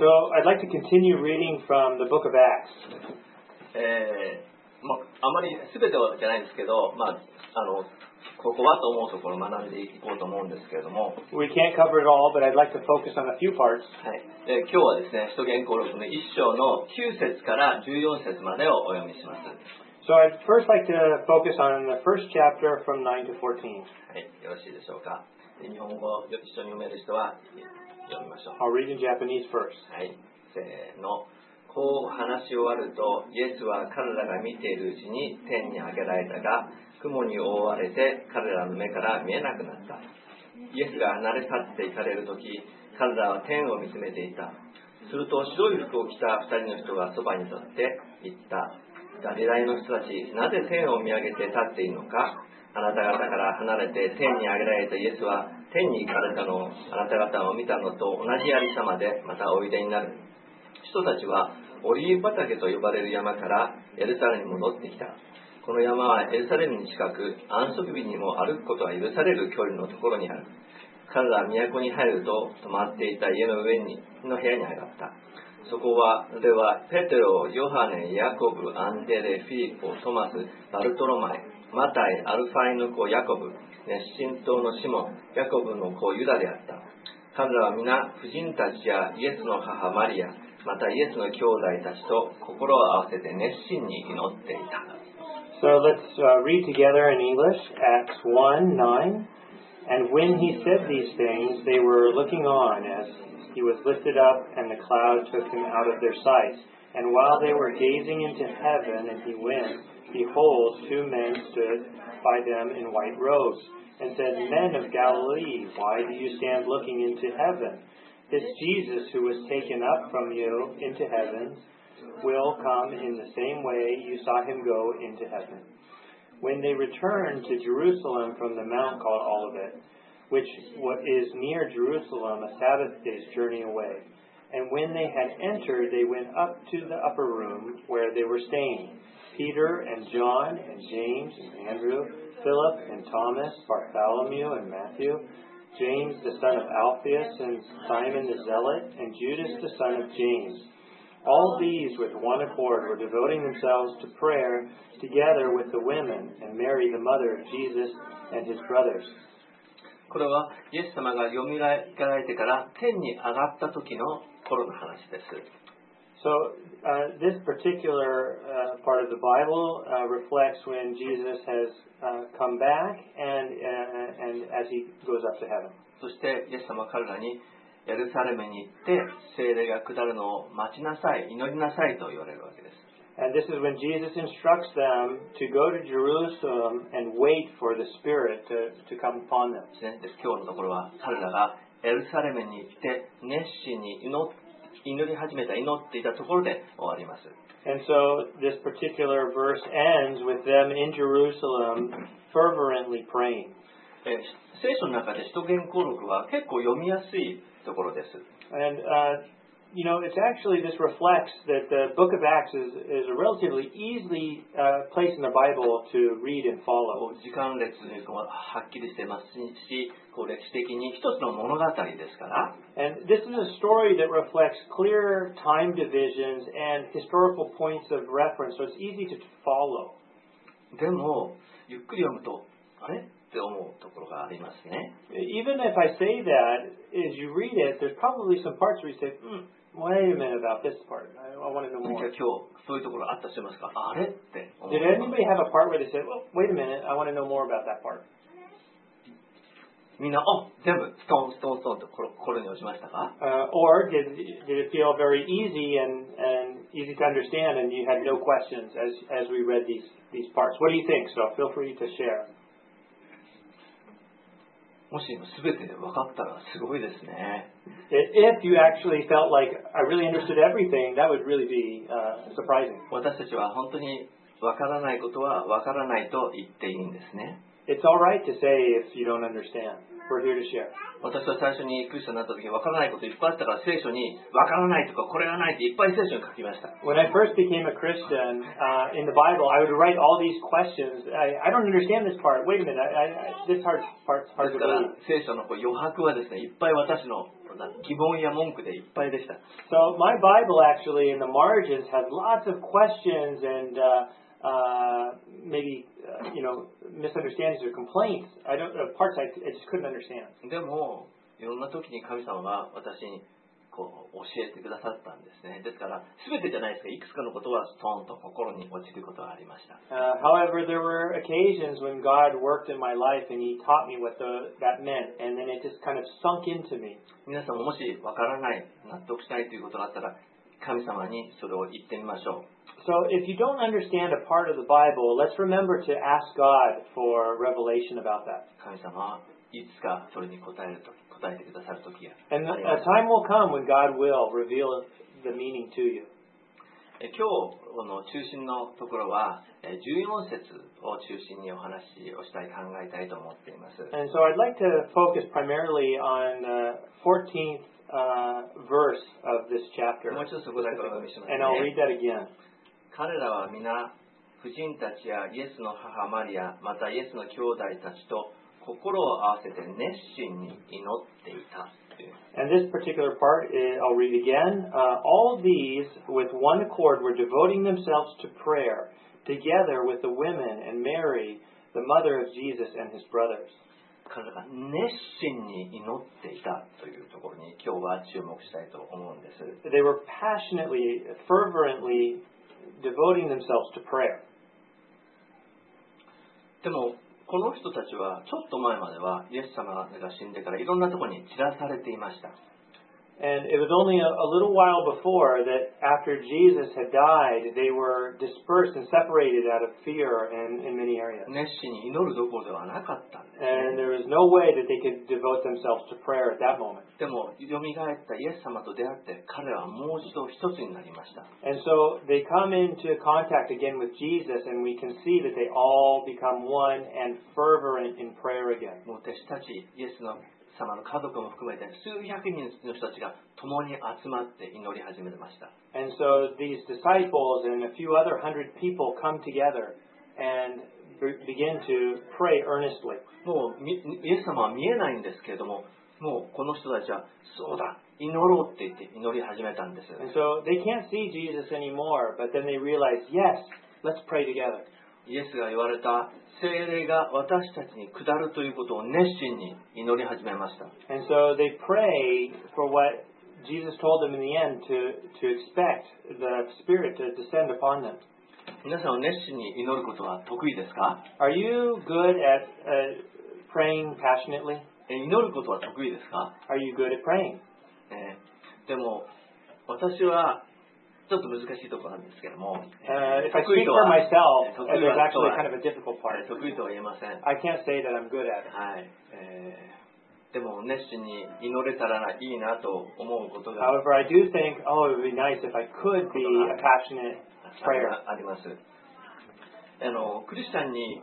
So I'd like to continue reading from the book of Acts. あまり全てじゃないんですけど、ここはと思うところを学んでいこうと思うんですけれども、 We can't cover it all, but I'd like to focus on a few parts. はい、今日はですね、使徒言行録の1章の9節から14節までをお読みします。 So I'd first like to focus on the first chapter from 9 to 14. はい、よろしいでしょうか。日本語を一緒に読める人は読みましょう。 I'll read in Japanese first. はい、せーの。こう話し終わると、イエスは彼らが見ているうちに天に上げられたが、雲に覆われて彼らの目から見えなくなった。イエスが離れ去って行かれるとき、彼らは天を見つめていた。すると白い服を着た二人の人がそばに立って言った。ガリラヤの人たち、なぜ天を見上げて立っているのか。あなた方から離れて天に上げられたイエスは天に行かれたのをあなた方を見たのと同じありさまでまたおいでになる。人たちはオリーブ畑と呼ばれる山からエルサレムに戻ってきた。この山はエルサレムに近く、安息日にも歩くことが許される距離のところにある。彼らは都に入ると泊まっていた家の上の部屋に上がった。そこではペテロ、ヨハネ、ヤコブ、アンデレ、フィリポ、トマス、バルトロマイ、マタイ、アルファイの子ヤコブ、熱心党のシモン、ヤコブの子ユダであった。彼らは皆婦人たちやイエスの母マリア、またイエスの兄弟たちと心を合わせて熱心に祈っていた。 So let's read together in English, Acts 1:9. And when he said these things, they were looking on as he was lifted up, and the cloud took him out of their sight. And while they were gazing into heaven, and he went, behold, two men stood by them in white robes, and said, Men of Galilee, why do you stand looking into heaven? This Jesus who was taken up from you into heaven will come in the same way you saw him go into heaven. When they returned to Jerusalem from the mount called Olivet, which is near Jerusalem, a Sabbath day's journey away, and when they had entered, they went up to the upper room where they were staying, Peter and John and James and Andrew, Philip and Thomas, Bartholomew and Matthew, James the son of Alphaeus and Simon the Zealot, and Judas the son of James. All these with one accord were devoting themselves to prayer together with the women and Mary the mother of Jesus and his brothers. これはイエス様がよみがえられてから天に上がった時の頃の話です。 So this particular part of the Bible reflects when Jesus has come back and as he goes up to heaven. そしてイエス様は彼らにエルサレムに行って聖霊が下るのを待ちなさい、祈りなさいと言われるわけです。 And this is when Jesus instructs them to go to Jerusalem and wait for the Spirit to come upon them. 今日のところは彼らがエルサレムに行って熱心に祈り始めた、祈っていたところで終わります。 And so this particular verse ends with them in Jerusalem fervently praying. 聖書の中で使徒言行録は結構読みやすいところです。 And it's actually, this reflects that the book of Acts is a relatively easily place in the Bible to read and follow. 時間列がはっきりしてますし、歴史的に一つの物語ですから。 And this is a story that reflects clear time divisions and historical points of reference, so it's easy to follow. でも、ゆっくり読むと、あれって思うところがありますね。 Even if I say that, as you read it, there's probably some parts where you say, wait a minute about this part. I want to know more. 今日そういうところあったりしますか？あれって思う。 Did anybody have a part where they said, well, wait a minute, I want to know more about that part? みんな、全部ストンと心に落ちましたか？ Or did it feel very easy and easy to understand and you had no questions as we read these parts? What do you think? So feel free to share. もし全て分かったらすごいですね。 If you actually felt like I really understood everything, that would really be surprising. 私たちは本当に分からないことは分からないと言っていいんですね。 It's all right to say if you don't understand. we're here to share. 私は最初にクリスチャンになった時に分からないこといっぱいあったから聖書に分からないとかこれがないっていっぱい聖書に書きました。 When I first became a Christian in the Bible, I would write all these questions. I don't understand this part. Wait a minute. This part's で hard す to から believe. 聖書の余白はですねいっぱい私の疑問や文句でいっぱいでした。 So my Bible actually in the margins has lots of questions and maybe misunderstandings or complaints. Parts I just couldn't understand. でもいろんな時に神様が私にこう教えてくださったんですね。ですから全てじゃないですがいくつかのことはストーンと心に落ちることがありました。 However, there were occasions when God worked in my life and He taught me what that meant, and then it just kind of sunk into me. 皆さんももしわからない納得したいということがあったら神様にそれを言ってみましょう。 So if you don't understand a part of the Bible, let's remember to ask God for revelation about that. 神様はいつかそれに答えてくださる時が And a time will come when God will reveal the meaning to you. 今日の中心のところは14節を中心にお話をしたい考えたいと思っています。 And so I'd like to focus primarily on the 14th verse of this chapter. もう一度そこだけお読みします And I'll ね。 read that again. 彼らは皆婦人たちやイエスの母マリアまたイエスの兄弟たちと心を合わせて熱心に祈っていた。 And this particular part, I'll read again. All these, with one accord, were devoting themselves to prayer, together with the women and Mary, the mother of Jesus, and his brothers. 彼らが熱心に祈っていたというところに今日は注目したいと思うんです。 They were passionately, fervently devoting themselves to prayer. でもこの人たちはちょっと前まではイエス様が死んでからいろんなところに散らされていました。 And it was only a little while before that after Jesus had died, they were dispersed and separated out of fear in many areas. 熱心に祈るどころではなかったんです。 And there was no way that they could devote themselves to prayer at that moment. でも蘇ったイエス様と出会って彼らはもう一度一つになりました。 And so they come into contact again with Jesus, and we can see that they all become one and fervent in prayer again. もう弟子たちイエス様の家族も含めて数百人の人たちが共に集まって祈り始めました。 And so these disciples and a few other 100 people come together and begin to pray earnestly. もうイエス様は見えないんですけれども、もうこの人たちはそうだ祈ろうって言って祈り始めたんです。 And so they can't see Jesus anymore, but then they realize, yes, let's pray together. イエスが言われた聖霊が私たちに下るということを熱心に祈り始めました。 And so they pray for what Jesus told them in the end to expect the Spirit to descend upon them. 皆さんは熱心に祈ることは得意ですか？ Are you good at praying passionately? 祈ることは得意ですか？ Are you good at praying? でも私はちょっと難しいところなんですけども、 if I speak for myself, there's actually kind of a difficult part. 得意とは言えません。 I can't say that I'm good at it. はい。でも熱心に祈れたらいいなと思うことが However, I do think, it would be nice if I could be a passionate prayer. あります。クリスチャンに、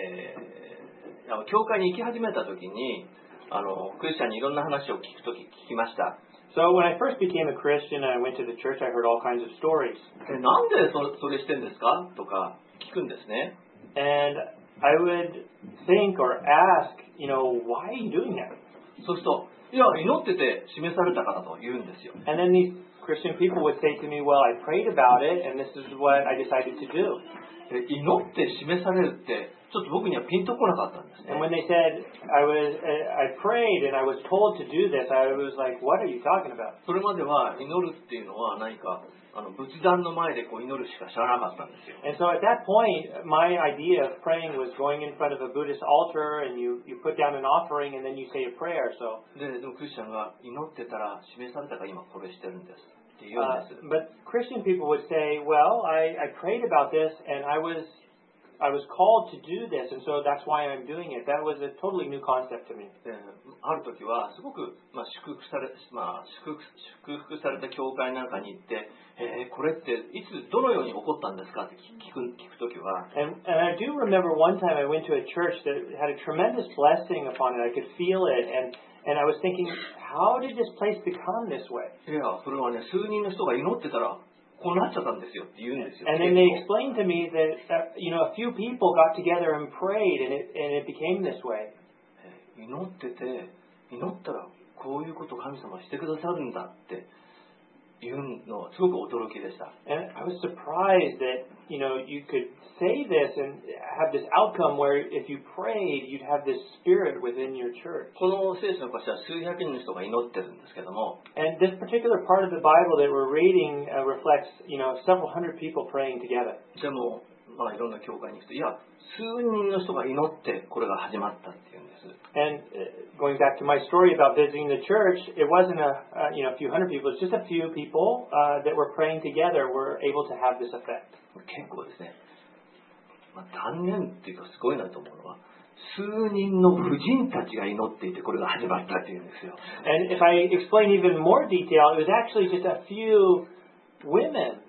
教会に行き始めた時にクリスチャンにいろんな話を聞きました。 So when I first became a Christian and I went to the church, I heard all kinds of stories. なんでそれしてんですかとか聞くんですね。 And I would think or ask, why are you doing that? そうすると、いや、祈ってて示されたからと言うんですよ。 And then these Christian people would say to me, well, I prayed about it and this is what I decided to do. 祈って示されるってちょっと僕にはピンとこなかったんですね。 And when they said I prayed and I was told to do this, I was like, what are you talking about? それまでは祈るっていうのは何か仏壇の前で祈るしか知らなかったんですよ。 And so at that point, my idea of praying was going in front of a Buddhist altar and you put down an offering and then you say a prayer. So でもクリスチャンが祈ってたら示されたから今これしてるんですって言うんです。 but Christian people would say, well, I prayed about this and I was I was called to do this, and so that's why I'm doing it. That was a totally new concept to me. ある時はすごく、祝福された教会なんかに行って、これっていつどのように起こったんですかって聞く時は。 And I do remember one time I went to a church that had a tremendous blessing upon it. I could feel it, and I was thinking, how did this place become this way? いや、それはね、数人の人が祈ってたらこうなっちゃったんですよって言うんですよ。 And then they explained to me that a few people got together and prayed, and it became this way. 祈ったらこういうこと神様してくださるんだっていうのはすごく驚きでした。 And I was surprised that you could say this and have this outcome where if you prayed, you'd have this spirit within your church. この聖書の箇所は数百人の人が祈ってるんですけども。 And this particular part of the Bible that we're reading reflects, several hundred people praying together. でも、いろんな教会に行くと、いや、数人の人が祈ってこれが始まったっていうんです。 And going back to my story about visiting the church, it wasn't a few hundred people. It's just a few people that were praying together were able to have this effect. 結構ですね。残念っていうかすごいなと思うのは、数人の婦人たちが祈っていてこれが始まったっていうんですよ。 And if I explain even more detail, it was actually just a few women,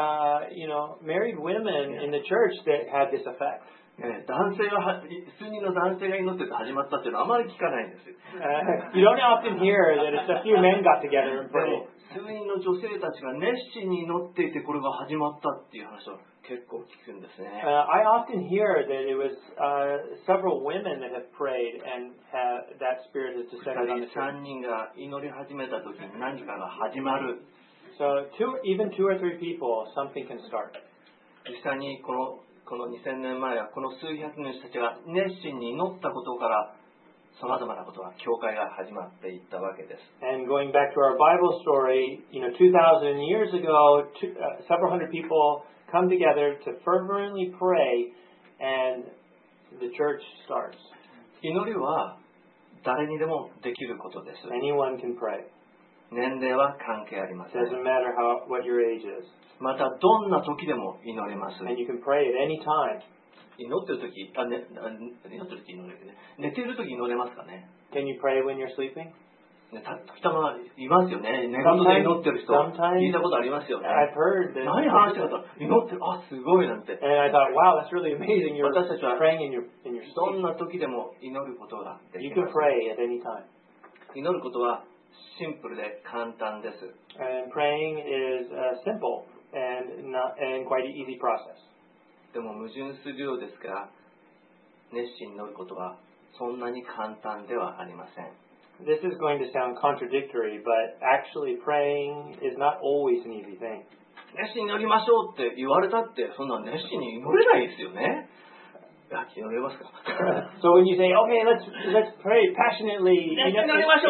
married women in the church that had this effect. 数人の男性が祈ってて始まったっていうのはあまり聞かないんですよ。 You don't often hear that it's a few men got together and prayed. 数人の女性たちが熱心に祈っていてこれが始まったっていう話を結構聞くんですね。 I often hear that it was several women that have prayed and that spirit has descended on the church. 3人が祈り始めた時に何かが始まる。 So even two or three people, something can start. 実際にこの2000年前はこの数百人の人たちが熱心に祈ったことから様々なことが教会が始まっていったわけです。 And going back to our Bible story, 2,000 years ago, several hundred people come together to fervently pray, and the church starts. 祈りは誰にでもできることです。 Anyone can pray. 年齢は関係ありません。 Doesn't matter what your age is. またどんな時でも祈れます。 And you can pray at any time. 祈ってる時、祈ってる時祈れるね。寝てる時祈れますかね。 Can you pray when you're sleeping? 時たまいますよね。寝言で祈ってる人聞いたことありますよね。 I've heard that. 何話してるかと祈ってる。あ、すごいなんて。 And I thought, wow, that's really amazing. You're 私たちは praying in your ど sleep. んな時でも祈ることができ You ま can す。 pray at any time. 祈ることはシンプルで簡単です。 And praying is simple and quite an easy process. でも矛盾するようですが、熱心に祈ることはそんなに簡単ではありません。 This is going to sound contradictory, but actually praying is not always an easy thing. 熱心に祈りましょうって言われたってそんな熱心に祈れないですよね。祈れますか So when you say, okay, let's pray passionately, and you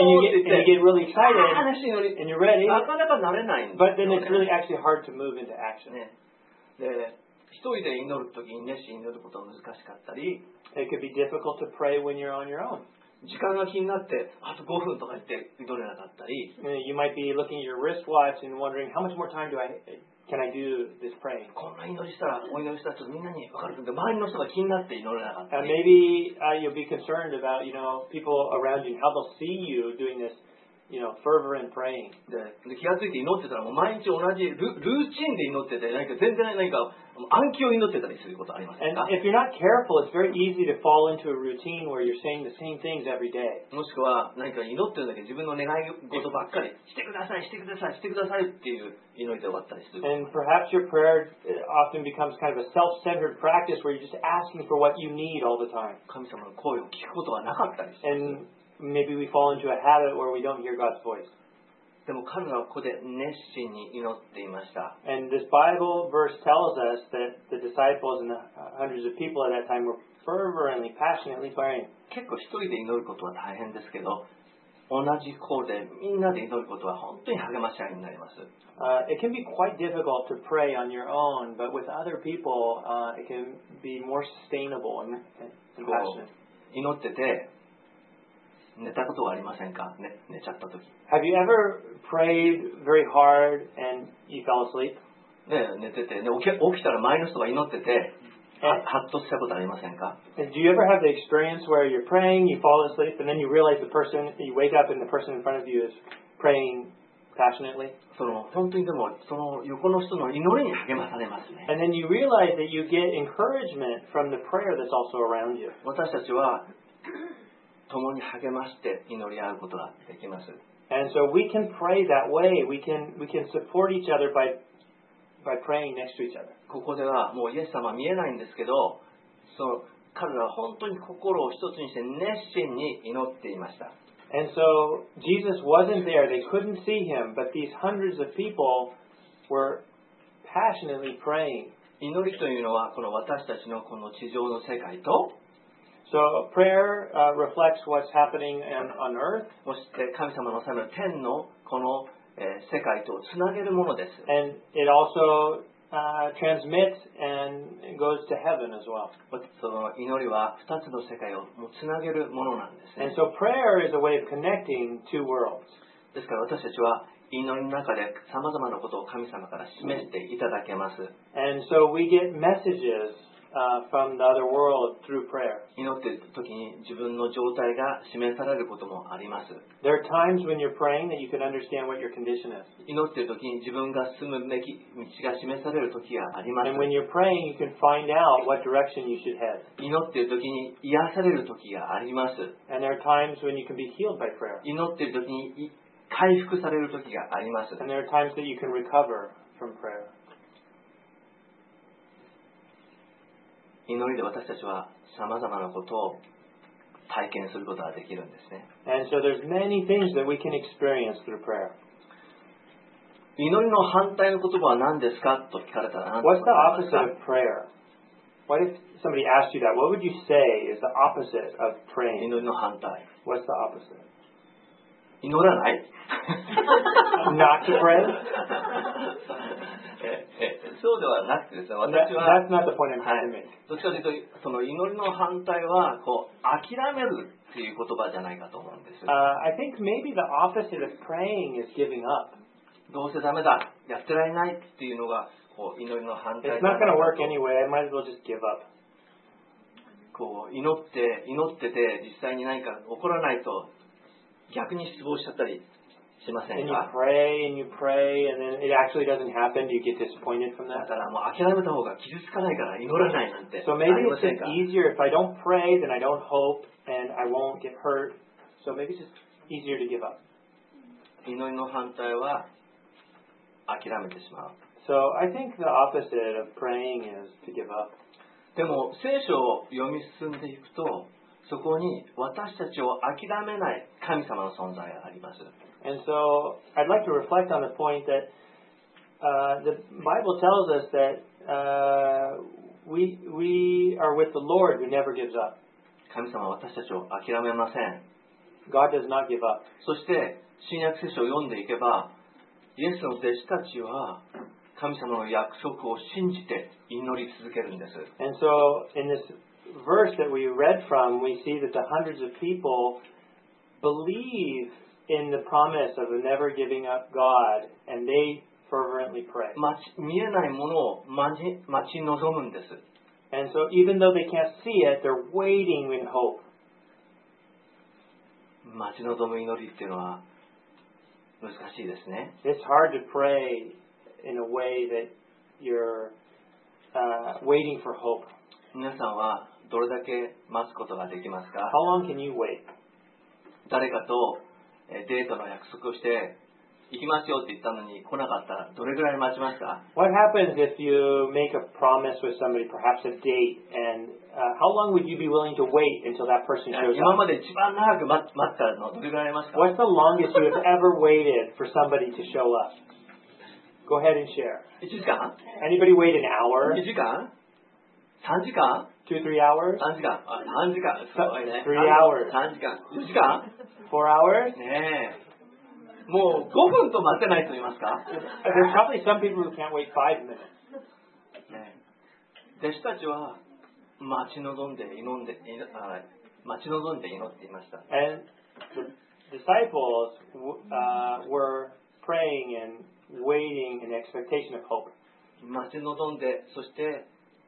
get really excited and you're ready, なかなかなれないんですよね。 but then it's really actually hard to move into action. ね。で、一人で祈るときに熱心に祈ることは難しかったり、 It could be difficult to pray when you're on your own. 時間が気になってあと5分とか言って祈れなかったり、 You might be looking at your wristwatch and wondering, how much more time can I do this praying? こんな祈りしたらお祈りしたらちょっとみんなに分かるんで周りの人が気になって祈れなかったり、 Maybe you'll be concerned about, people around you and how they'll see you doing this, fervent praying. で気がついて祈ってたらもう毎日同じルーチンで祈ってて全然暗記を祈ってたりすることありません And か？ if you're not careful, it's very easy to fall into a routine where you're saying the same things every day. もしくは何か祈ってるんだけど自分の願い事ばっかりしてくださいしてくださいしてくださいっていう祈りで終わったりする。 And perhaps your prayer often becomes kind of a self-centered practice where you're just asking for what you need all the time. 神様の声を聞くことがなかったりする。 And maybe we fall into a habit where we don't hear God's voice. でも彼らはここで熱心に祈っていました。 And this Bible verse tells us that the disciples and the hundreds of people at that time were fervently, passionately praying. 結構一人で祈ることは大変ですけど、同じコールでみんなで祈ることは本当に励まし合いになります。 It can be quite difficult to pray on your own, but with other people, it can be more sustainable and passionate. 祈ってて寝たことはありませんか？寝ちゃった時。 Have you ever prayed very hard and you fell asleep? ね、寝てて、起きたら周りの人が祈ってて、 ハッとしたことありませんか？ And do you ever have the experience where you're praying, you fall asleep, and then you realize you wake up and the person in front of you is praying passionately? 本当にでもその横の人の祈りに励まされますね。 And then you realize that you get encouragement from the prayer that's also around you. 私たちは共に励まして祈り合うことができます。 And so we can pray that way. We can support each other by praying next to each other. ここではもうイエス様は見えないんですけど、彼らは本当に心を一つにして熱心に祈っていました。 And so Jesus wasn't there. They couldn't see him, but these hundreds of people were passionately praying. 祈りというのはこの私たちのこの地上の世界と、 So prayer reflects what's happening on earth. そして神様の治める天のこの世界とつなげるものです。 And it also transmits and goes to heaven as well. その祈りは2つの世界をもうつなげるものなんですね。 And so prayer is a way of connecting two worlds. ですから私たちは祈りの中でさまざまなことを神様から示していただけます。 And so we get messages from the other world through prayer. 祈っている時に自分の状態が示されることもあります。 There are times when you're praying that you can understand what your condition is. 祈っている時に自分が進むべき道が示される時があります。 And when you're praying, you can find out what direction you should head. 祈っている時に癒される時があります。 And there are times when you can be healed by prayer. 祈っている時に回復される時があります。 And there are times that you can recover from prayer. 祈りで私たちはさまざまなことを体験することができるんですね。 And so there's many things that we can experience through prayer. 祈りの反対の言葉は何ですかと聞かれたら何と What's the 答えます opposite か？ of prayer? What if somebody asked you that? What would you say is the opposite of 祈 praying? りの反対。 What's the opposite? 祈らない Not to pray? そうではなくてですね、私は That's not the point I'm は trying to い make. どっちかというとその祈りの反対は諦めるっていう言葉じゃないかと思うんです。 I think maybe the opposite of praying is giving up. どうせダメだ、やってられないっていうのが祈りの反対 It's not going to work anyway. I might as well just give up. 祈ってて実際に何か起こらないと逆に失望しちゃったりしません And you か？ pray and you pray and then it actually doesn't happen. Do you get disappointed from だ that? からもう諦めた方が傷つかないから祈らないなんて So あ maybe りま it's せん just か？ easier if I don't pray, then I don't hope and I won't get hurt. So maybe it's just easier to give up. 祈りの反対は諦めてしまう。 So I think the opposite of praying is to give up. でも聖書を読み進んでいくとそこに私たちを諦めない神様の存在があります。 And so I'd like to reflect on the point that the Bible tells us that we are with the Lord who never gives up. 神様は私たちを諦めません。 God does not give up. そして新約聖書を読んでいけばイエスの弟子たちは神様の約束を信じて祈り続けるんです。 And so in this verse that we read from, we see that the hundreds of people believe in the promise of a never giving up God, and they fervently pray. 見えないものを待ち望むんです。 And so even though they can't see it, they're waiting in hope. 待ち望む祈りっていうのは難しいですね。 It's hard to pray in a way that you're waiting for hope. 皆さんはどれだけ待つことができますか？ How long can you wait? 誰かとデートの約束をして行きますよって言ったのに来なかったらどれぐらい待ちますか？ What happens if you make a promise with somebody, perhaps a date, and how long would you be willing to wait until that person shows 今 up? まで一番長く待ったのどれぐらいありますか？ What's the longest you have ever waited for somebody to show up? Go ahead and share. 1時間 Anybody wait an hour? 2時間3時間 2, 3 hours? 3時間3時間すごいね。 3 hours. 3時間4時間 4 hours? ねえ。もう5分と待てない人いますか？ There's probably some people who can't wait 5 minutes. ねえ。弟子たちは待ち望んで祈っていました。 And the disciples were praying and waiting in expectation of hope. 待ち望んで、そして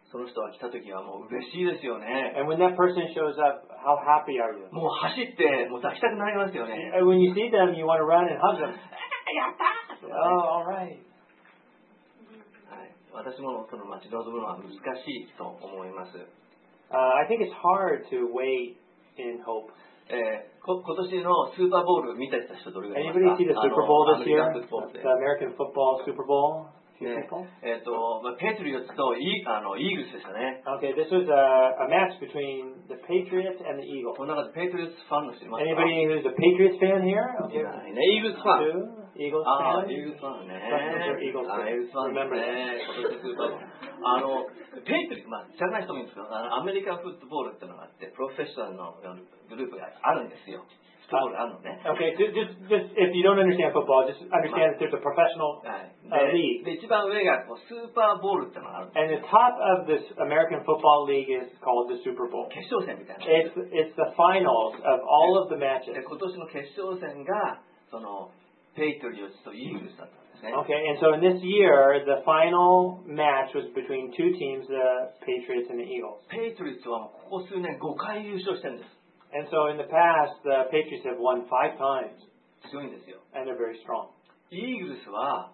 その人が来た時はもう嬉しいですよね。 And when that person shows up, how happy are you? もう走ってもう抱きたくなりますよね。 And when you see them, you want to run and hug them. やったー、 Oh, all right. はい、私もその待ち望むのは難しいと思います。 I think it's hard to wait in hope. 今年のスーパーボール見てた人どれぐらいいますか？ Anybody see the Super Bowl ア this メリ year? カンフットボールで The American football Super Bowl? ね、 People? ペイトリオッツとイーグルスでしたね。 Okay, this was a match between the Patriots and the Eagles. この中でペイトリオッツファンの人いますか？ Anybody who's a Patriots fan here? い Okay. ないね。イーグルスファン。 Two Eagles ああ、 fans? イーグルスファンね。 イーグルスファンイーグルスファンですね。今年のスーパーボール。ペイトリオッツ、知らない人もいるんですけど、アメリカンフットボールっていうのがあって、プロフェッショナルのグループがあるんですよ。フットボールあるのね。 Okay, just if you don't understand football, just understand that there's a professional はい。 league. で、一番上がこうスーパーボールっていうのがあるんです。 And the top of this American Football League is called the Super Bowl. 決勝戦みたいな。 It's the finals of all of the matches. で、今年の決勝戦が、その、ペイトリオッツとイーグルスだったんですね。 Okay, and so in this year, the final match was between two teams, the Patriots and the Eagles. ペイトリオッツはもうここ数年5回優勝してるんです。 And so in the past, the Patriots have won 5 times, 強いんですよ。 and they're very strong. イーグルスは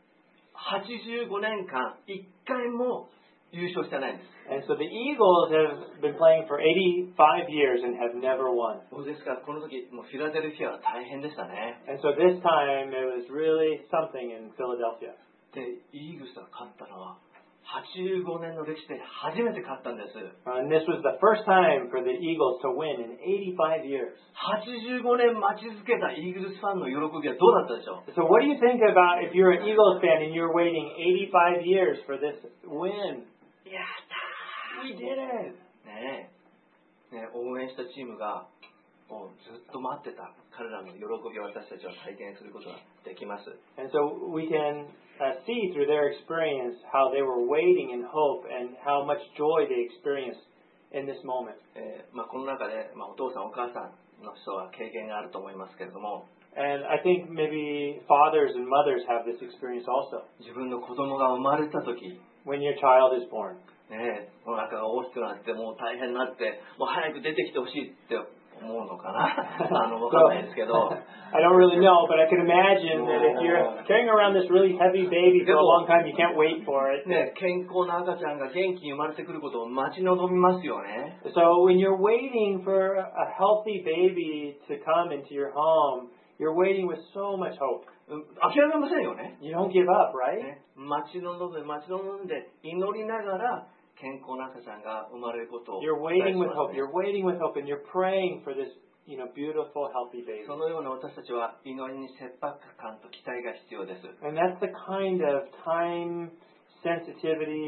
85年間1回も優勝してないんです。 And so the Eagles have been playing for 85 years and have never won. ですからこの時もうフィラデルフィアは大変でしたね。 And so this time, it was really something in Philadelphia. で、イーグルスが勝ったのは85年の歴史で初めて勝ったんです。 And this was the first time for the Eagles to win in 85 years. 85年待ち続けたイーグルスファンの喜びはどうだったでしょう？ So what do you think about if you're an Eagles fan and you're waiting 85 years for this win? やったー We did it! ねえ、ね、応援したチームがもうずっと待ってた彼らの喜びを私たちは体験することができます。 And so we can see through their experience how they were waiting in hope and how much joy they experienced in this moment. この中で、お父さんお母さんの人は経験があると思いますけれども、 And I think maybe fathers and mothers have this experience also. 自分の子供が生まれた時、 When your child is born. ね、お腹が大きくなってもう大変になってもう早く出てきてほしいって思うのかなわかんないですけど I don't really know, but I can imagine that if you're carrying around this really heavy baby for a long time, you can't wait for it. ね、健康な赤ちゃんが元気に生まれてくることを待ち望みますよね。 So when you're waiting for a healthy baby to come into your home, you're waiting with so much hope. 諦めませんよね。 You don't give up, right? ね、待ち望んで祈りながら健康な赤ちゃんが生まれることを You're waiting with hope. You're waiting with hope, and you're praying for this, beautiful, healthy baby. そのような私たちは祈りに切迫感と期待が必要です。 And that's the kind of time sensitivity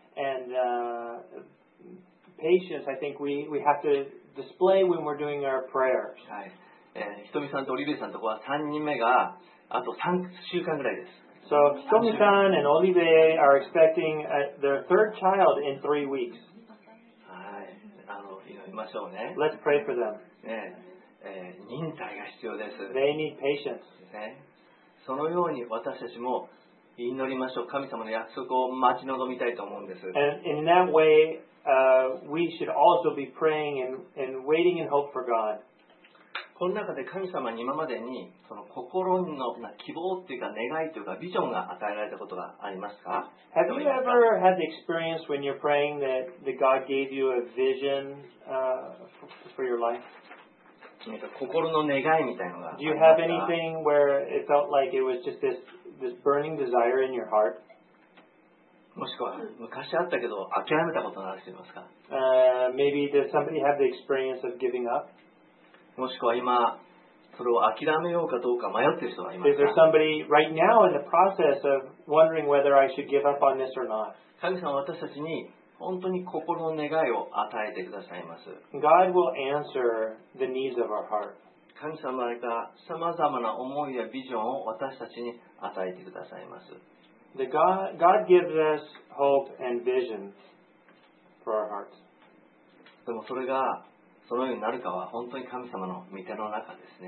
and patience I think we have to display when we're doing our prayers. はい。ひとみさんとオリビエさんとこは3人目があと3週間ぐらいです。 So Hitomi-san and Olivier are expecting their third child in 3 weeks. はい。祈りましょうね。 Let's pray for them. ね、忍耐が必要です。 They need patience. ね、そのように私たちも祈りましょう。神様の約束を待ち望みたいと思うんです。 And in that way, we should also be praying and waiting in hope for God. この中で神様に今までにその心の希望っていうか願いというかビジョンが与えられたことがありますか？ Have you ever had the experience when you're praying that God gave you a vision for your life? 心の願いみたいなのがあ Do り you ま have すか？ anything where it felt like it was just this burning desire in your heart? もしくは昔あったけど諦めたことのある人いますか？ Maybe does somebody have the experience of giving up? もしくは今それを諦めようかどうか迷っている人がいます Is there か？ somebody right now in the process of wondering whether I should give up on this or not? 神様は私たちに本当に心の願いを与えてくださいます。 God will answer the needs of our heart. 神様がさまざまな思いやビジョンを私たちに与えてくださいます。 God gives us hope and vision for our hearts. でもそれがそのようになるかは本当に神様の御手の中ですね。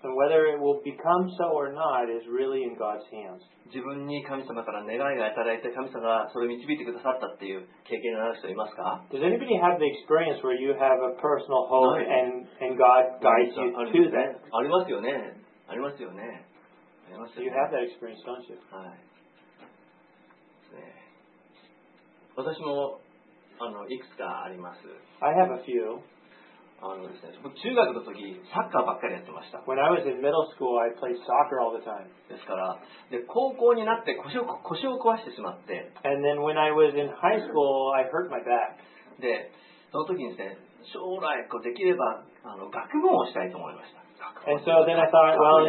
And whether it will become so or not is really in God's hands. 自分に神様から願いが与えられて神様がそれを導いてくださったっていう経験のある人いますか？ Does anybody have the experience where you have a personal hope and God guides you to that? ありますよね。ありますよね。ありますよ You ね。 have that experience, don't you? はい。ですね。私もいくつかあります。 I have a few. ですね、僕中学の時サッカーばっかりやってました。 When I was in middle school, I played soccer all the time. ですからで高校になって腰を壊してしまって、 And then when I was in high school, I hurt my back. でその時にですね、将来できれば学問をしたいと思いました。 And so then I thought, well,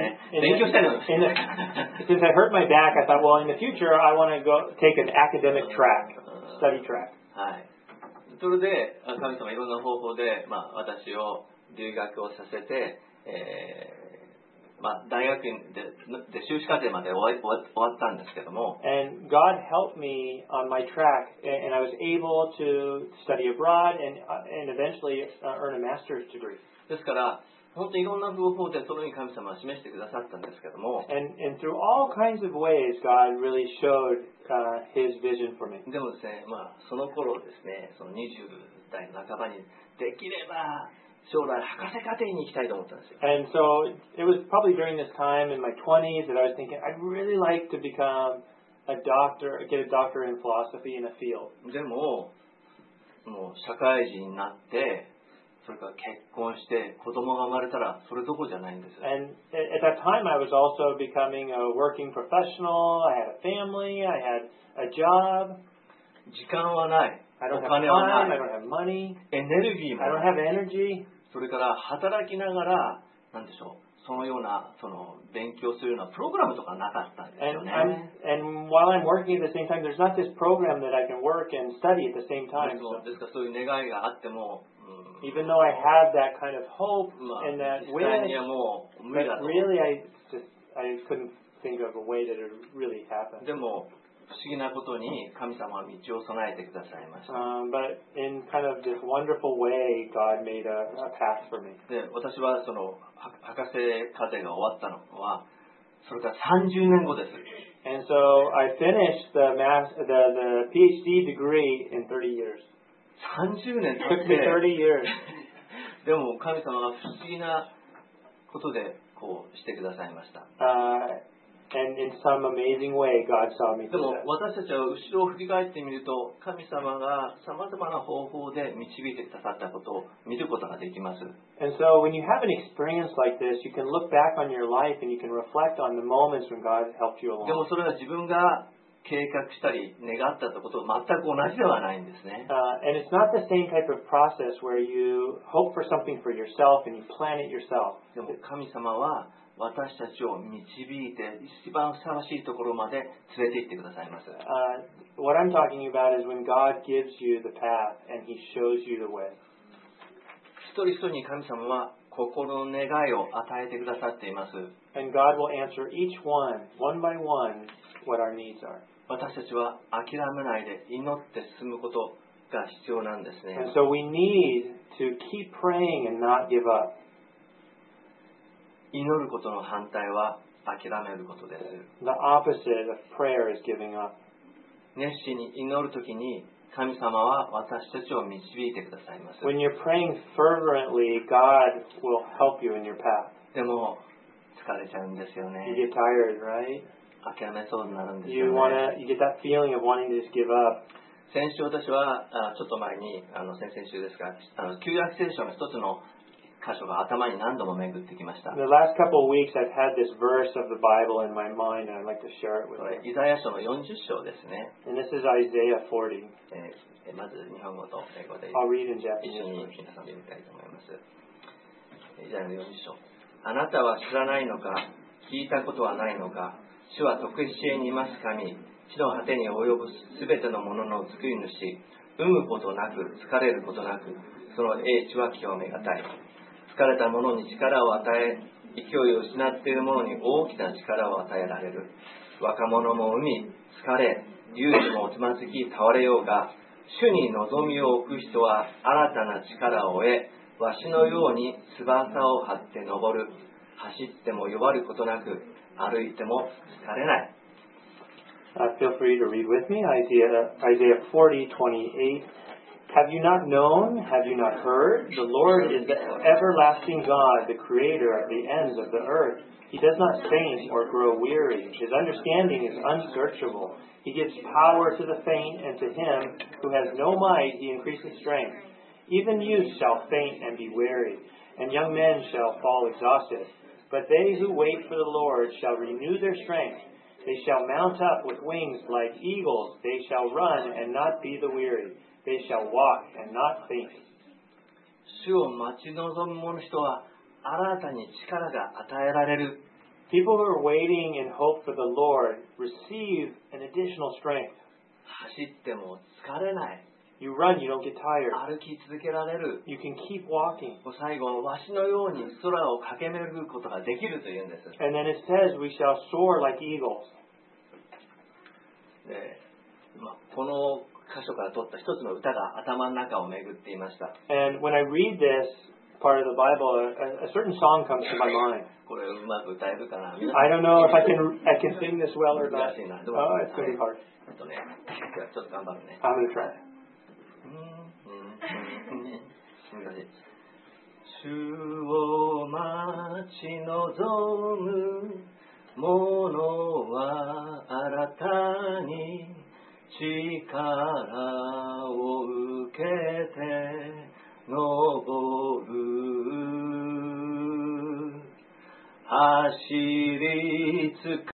since I hurt my back, I thought, well, in the future, I want to go take an academic track, study track. はい。それで神様いろんな方法で、私を留学をさせて、大学院で修士課程まで終わったんですけども。 And God helped me on my track, and I was able to study abroad and eventually earn a master's degree. ですから本当にいろんな方法でそのように神様は示してくださったんですけども。 And through all kinds of ways, God really showed His vision for me. でもですね、その頃ですね、その20代の半ばにできれば将来博士課程に行きたいと思ったんですよ。 And so it was probably during this time in my 20s that I was thinking I'd really like to become a doctor, get a doctorate in philosophy in a field. でもう社会人になってそれから結婚して子供が生まれたらそれどころじゃないんです。 And at that time I was also becoming a working professional. I had a family. I had a job. 時間はない。 I don't お have 金は time. な I い。 don't have money. エネルギーも I don't ない。 have energy. それから働きながらなんでしょう。そのような勉強するようなプログラムとかなかったんですよね。 And while I'm working at the same time, there's not this program that I can work and study at the same time. ですからそういう願いがあっても、 even though I have that kind of hope and that 実際に wish, はもう無理だ but と。 really I couldn't think of a way that it would really happen. でも不思議なことに神様は道を備えてくださいました。 But in kind of this wonderful way, God made a path for me. で、私はその博士課程が終わったのはそれから30年後です。 And so I finished the PhD degree in 30 years. 30年 It 経 took っ me て、 30 years. でも神様は不思議なことでこうしてくださいました。 And in some amazing way, God saw me で through も that. 私たちは後ろを振り返ってみると神様がさまざまな方法で導いてくださったことを見ることができます。 And so when you have an experience like this, you can look back on your life and you can reflect on the moments when God helped you でも along. それは自分が計画したり願ったことと全く同じではないんですね。 And it's not the same type of process where you hope for something for yourself and you plan it yourself. でも神様は私たちを導いて一番ふさわしいところまで連れて行ってくださいます。 What I'm talking about is when God gives you the path and He shows you the way. 一人一人に神様は心の願いを与えてくださっています。 And God will answer each one by one, what our needs are. 私たちは諦めないで祈って進むことが必要なんですね。 And so we need to keep praying and not give up. 祈ることの反対は諦めることです。 The opposite of prayer is giving up. 熱心に祈るときに神様は私たちを導いてくださいます。 When you're praying fervently, God will help you in your path. でも疲れちゃうんですよね。 You get tired, right? 諦めそうになるんです You よね。 get that feeling of wanting to just give up. 先週私はちょっと前に先々週ですが旧約聖書の一つの箇所が頭に何度も巡ってきました。 The last couple of weeks I've had this verse of the Bible in my mind and I'd like to share it with これ you. イザヤ書の40章ですね。 And this is Isaiah 40. まず日本語と英語で I'll read in 一緒 Japanese に first. 皆さんで見たいと思います。イザヤの40章。あなたは知らないのか、聞いたことはないのか、主は徳しえにいます神、地の果てに及ぶすべてのものの作り主、産むことなく、疲れることなく、その英知は清めがたい。疲れた者に力を与え、勢いを失っている者に大きな力を与えられる。若者も産み、疲れ、勇士もつまずき倒れようが、主に望みを置く人は新たな力を得、わしのように翼を張って登る。 走っても弱ることなく、歩いても疲れない。 Feel free to read with me Isaiah 40:28. Have you not known? Have you not heard? The Lord is the everlasting God, the creator of the ends of the earth. He does not faint or grow weary. His understanding is unsearchable. He gives power to the faint, and to him who has no might he increases strength. Even youth shall faint and be weary, and young men shall fall exhausted. But they who wait for the Lord shall renew their strength. They shall mount up with wings like eagles. They shall run and not be weary. They shall walk and not faint. 主を待ち望む者人は新たに力が与えられる。 People who are waiting in hope for the Lord receive an additional strength. 走っても疲れない。 You run, you don't get tired. 歩き続けられる。 You can keep walking. 最後、わしのように空を駆け巡ることができるというんです。 And then it says we shall soar like eagles. で、この箇所から取った一つの歌が頭の中を巡っていました。 And when I read this part of the Bible, a certain song comes to my mind. これうまく歌えるかな。 I don't know if I can sing this well or not. 難しいな。 Oh, it's going to be hard. ちょっと頑張るね。 I'm going to try. 主を待ち望む者は新たに力を受けて登る。走りつく